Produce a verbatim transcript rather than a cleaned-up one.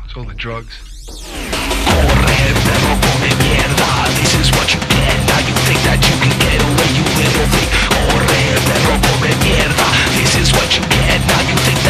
It's all the drugs. Corre, perro, come mierda. This is what you get. Now you think that you can get away, you little freak. Corre, perro, come mierda. This is what you get. Now you think that